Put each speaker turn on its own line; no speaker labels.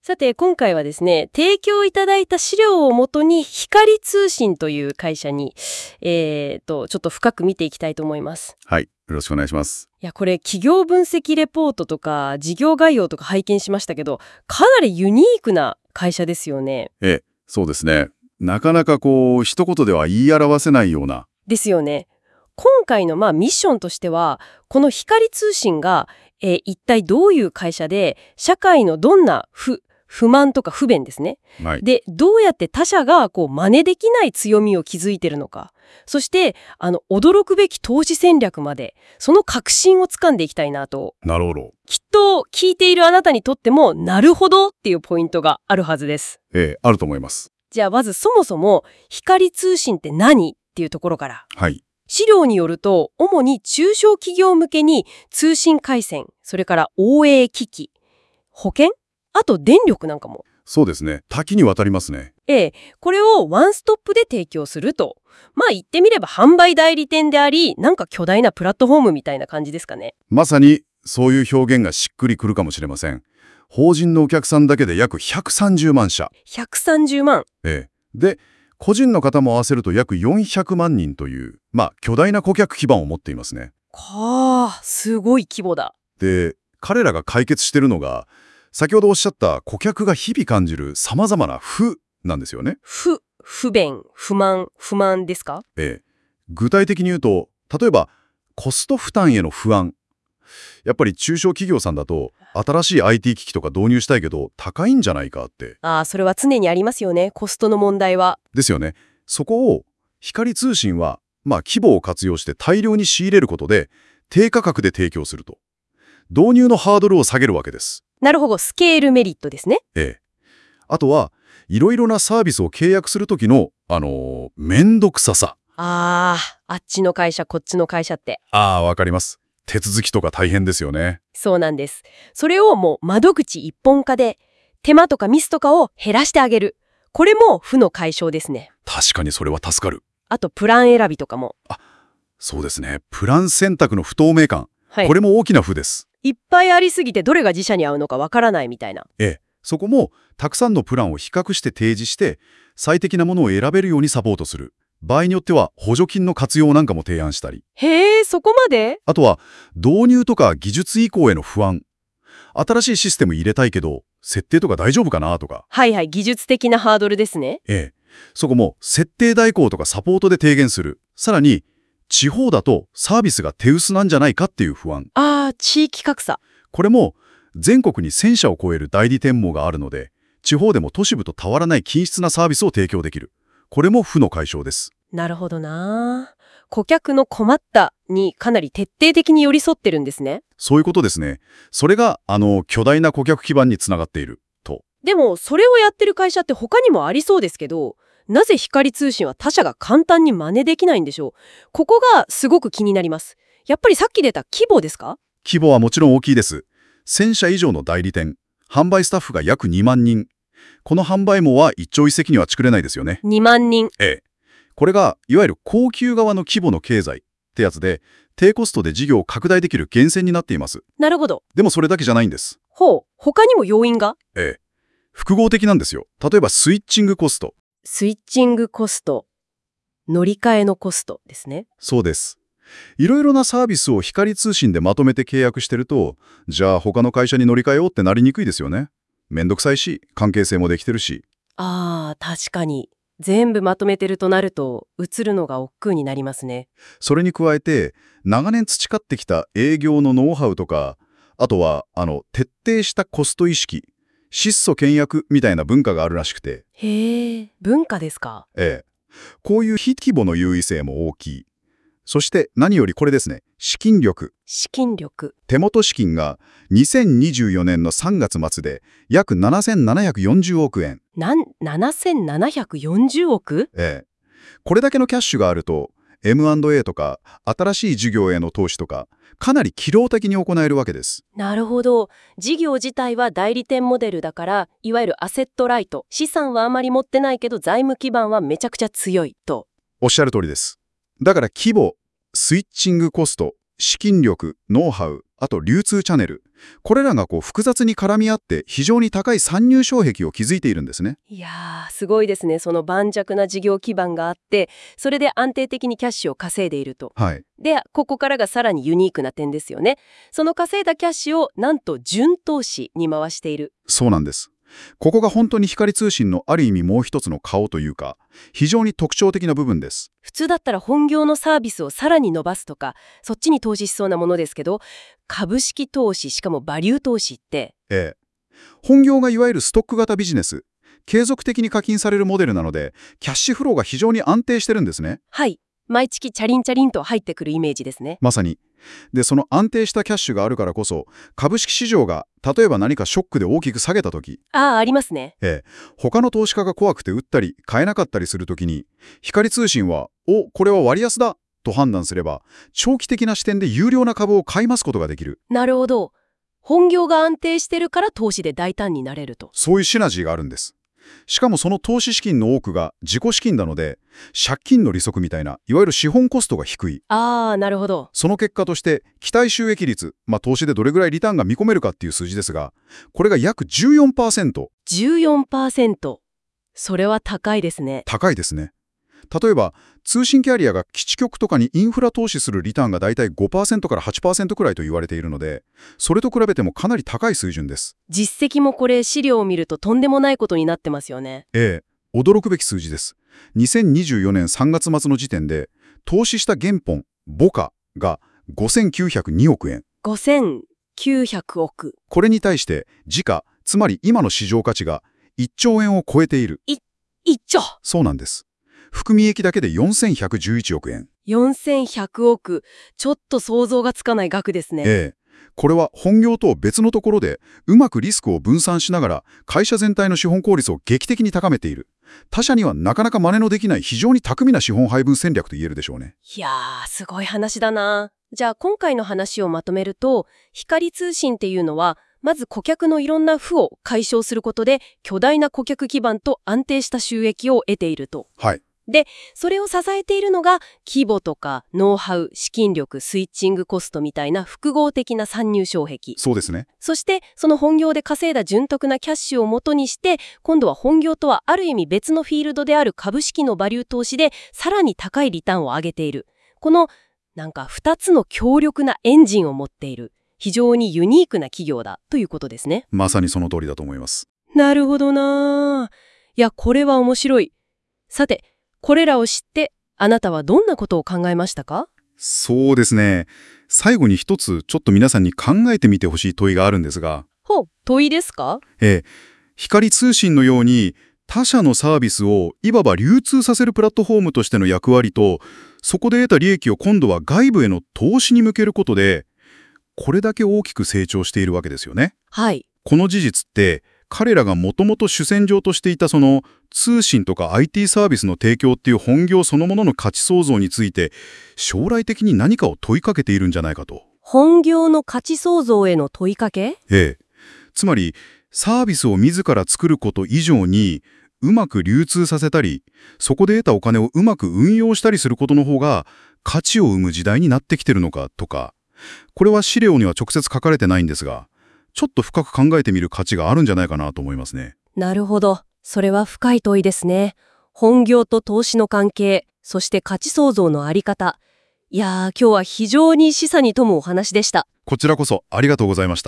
さて、今回はですね、提供いただいた資料をもとに光通信という会社に、ちょっと深く見ていきたいと思います。
はい。よろしくお願いします。
いや、これ企業分析レポートとか事業概要とか拝見しましたけど、かなりユニークな会社ですよね。
そうですね。なかなか一言では言い表せないような。
ですよね。今回のミッションとしては、この光通信が、一体どういう会社で、社会のどんな不満とか不便ですね。
はい。
で、どうやって他社が真似できない強みを築いてるのか。そして、驚くべき投資戦略まで、その核心をつかんでいきたいなと。
なるほど。
きっと聞いているあなたにとっても、なるほどっていうポイントがあるはずです。
あると思います。
じゃあ、まずそもそも、光通信って何っていうところから。
はい。
資料によると、主に中小企業向けに通信回線、それから応援機器、保険、あと電力なんかも。
そうですね。多岐にわたりますね。
これをワンストップで提供すると。言ってみれば販売代理店であり、なんか巨大なプラットフォームみたいな感じですかね。
まさにそういう表現がしっくりくるかもしれません。法人のお客さんだけで約130万社。
130万。
で、個人の方も合わせると約400万人という、巨大な顧客基盤を持っていますね。
すごい規模だ。
で、彼らが解決しているのが、先ほどおっしゃった顧客が日々感じる様々な不なんですよね。
不便、不満ですか？
具体的に言うと、例えばコスト負担への不安。やっぱり中小企業さんだと、新しい IT 機器とか導入したいけど高いんじゃないかって。
それは常にありますよね。コストの問題は。
ですよね。そこを光通信は、規模を活用して大量に仕入れることで、低価格で提供すると。導入のハードルを下げるわけです。
なるほど、スケールメリットですね。
あとは、いろいろなサービスを契約するときの、めんどくささ。
あっちの会社、こっちの会社って。
わかります。手続きとか大変ですよね。
そうなんです。それをもう窓口一本化で、手間とかミスとかを減らしてあげる。これも負の解消ですね。
確かにそれは助かる。
あと、プラン選びとかも。
そうですね。プラン選択の不透明感。
はい。
これも大きな負です。
いっぱいありすぎてどれが自社に合うのかわからないみたいな。
そこもたくさんのプランを比較して提示して最適なものを選べるようにサポートする。場合によっては補助金の活用なんかも提案したり。
へえ、そこまで？
あとは導入とか技術移行への不安。新しいシステム入れたいけど設定とか大丈夫かなとか。
はいはい、技術的なハードルですね。
そこも設定代行とかサポートで低減する。さらに地方だとサービスが手薄なんじゃないかっていう不安。
地域格差。
これも全国に1000社を超える代理店網があるので、地方でも都市部と変わらない均質なサービスを提供できる。これも負の解消です。
なるほどな。顧客の困ったにかなり徹底的に寄り添ってるんですね。
そういうことですね。それが巨大な顧客基盤につながっていると。
でもそれをやってる会社って他にもありそうですけど、なぜ光通信は他社が簡単に真似できないんでしょう。ここがすごく気になります。やっぱりさっき出た規模ですか？
規模はもちろん大きいです。1000社以上の代理店、販売スタッフが約2万人。この販売網は一朝一夕には作れないですよね。
2万人。
これがいわゆる高級側の規模の経済ってやつで、低コストで事業を拡大できる源泉になっています。
なるほど。
でもそれだけじゃないんです。
他にも要因が？
複合的なんですよ。例えばスイッチングコスト。
スイッチングコスト。乗り換えのコストですね。
そうです。いろいろなサービスを光通信でまとめて契約してると、じゃあ他の会社に乗り換えようってなりにくいですよね。めんどくさいし、関係性もできてるし。
確かに。全部まとめてるとなると、移るのが億劫になりますね。
それに加えて、長年培ってきた営業のノウハウとか、あとは、徹底したコスト意識、質素倹約みたいな文化があるらしくて。
文化ですか？
こういう非規模の優位性も大きい。そして何よりこれですね、資金力。手元資金が2024年の3月末で約7740億円。
7740億？
これだけのキャッシュがあると、M&A とか新しい事業への投資とか、かなり機動的に行えるわけです。
なるほど。事業自体は代理店モデルだから、いわゆるアセットライト。資産はあまり持ってないけど、財務基盤はめちゃくちゃ強いと。
おっしゃる通りです。だから規模、スイッチングコスト、 資金力、ノウハウ、あと流通チャンネル。これらが複雑に絡み合って非常に高い参入障壁を築いているんですね。
いやー、すごいですね。その盤石な事業基盤があって、それで安定的にキャッシュを稼いでいると。
はい。
で、ここからがさらにユニークな点ですよね。その稼いだキャッシュをなんと純投資に回している。
そうなんです。ここが本当に光通信のある意味もう一つの顔というか、非常に特徴的な部分です。
普通だったら本業のサービスをさらに伸ばすとか、そっちに投資しそうなものですけど、株式投資、しかもバリュー投資って、
本業がいわゆるストック型ビジネス、継続的に課金されるモデルなので、キャッシュフローが非常に安定してるんですね。
はい。毎月チャリンチャリンと入ってくるイメージですね。
まさに。で、その安定したキャッシュがあるからこそ、株式市場が例えば何かショックで大きく下げたとき、
ありますね。
他の投資家が怖くて売ったり買えなかったりするときに、光通信は、これは割安だと判断すれば、長期的な視点で有料な株を買い増すことができる。
なるほど。本業が安定してるから投資で大胆になれると。
そういうシナジーがあるんです。しかもその投資資金の多くが自己資金なので、借金の利息みたいな、いわゆる資本コストが低い。
なるほど。
その結果として、期待収益率、投資でどれぐらいリターンが見込めるかっていう数字ですが、これが約 14%。
14%。それは高いですね。
高いですね。例えば、通信キャリアが基地局とかにインフラ投資するリターンがだいたい 5% から 8% くらいと言われているので、それと比べてもかなり高い水準です。
実績もこれ資料を見るととんでもないことになってますよね。
驚くべき数字です。2024年3月末の時点で、投資した原本、母価が5902億円。
5900億。
これに対して、時価、つまり今の市場価値が1兆円を超えている。
1兆。
そうなんです。含み益だけで4111億円。
4100億。ちょっと想像がつかない額ですね。
これは本業と別のところでうまくリスクを分散しながら会社全体の資本効率を劇的に高めている。他社にはなかなか真似のできない非常に巧みな資本配分戦略と言えるでしょうね。
いやー、すごい話だな。じゃあ今回の話をまとめると、光通信っていうのは、まず顧客のいろんな負を解消することで巨大な顧客基盤と安定した収益を得ていると。
はい。
で、それを支えているのが規模とかノウハウ、資金力、スイッチングコストみたいな複合的な参入障壁。
そうですね。
そしてその本業で稼いだ潤沢なキャッシュを元にして、今度は本業とはある意味別のフィールドである株式のバリュー投資でさらに高いリターンを上げている。この2つの強力なエンジンを持っている非常にユニークな企業だということですね。
まさにその通りだと思います。
なるほどな。いや、これは面白い。さて、これらを知って、あなたはどんなことを考えましたか？
そうですね。最後に一つちょっと皆さんに考えてみてほしい問いがあるんですが。
問いですか？
光通信のように他社のサービスをいわば流通させるプラットフォームとしての役割と、そこで得た利益を今度は外部への投資に向けることで、これだけ大きく成長しているわけですよね。
はい。
この事実って、彼らがもともと主戦場としていたその通信とか IT サービスの提供っていう本業そのものの価値創造について将来的に何かを問いかけているんじゃないかと。
本業の価値創造への問いかけ？
つまりサービスを自ら作ること以上にうまく流通させたり、そこで得たお金をうまく運用したりすることの方が価値を生む時代になってきてるのかとか、これは資料には直接書かれてないんですが、ちょっと深く考えてみる価値があるんじゃないかなと思いますね。
なるほど。それは深い問いですね。本業と投資の関係、そして価値創造のあり方。いやー、今日は非常に示唆に富むお話でした。
こちらこそありがとうございました。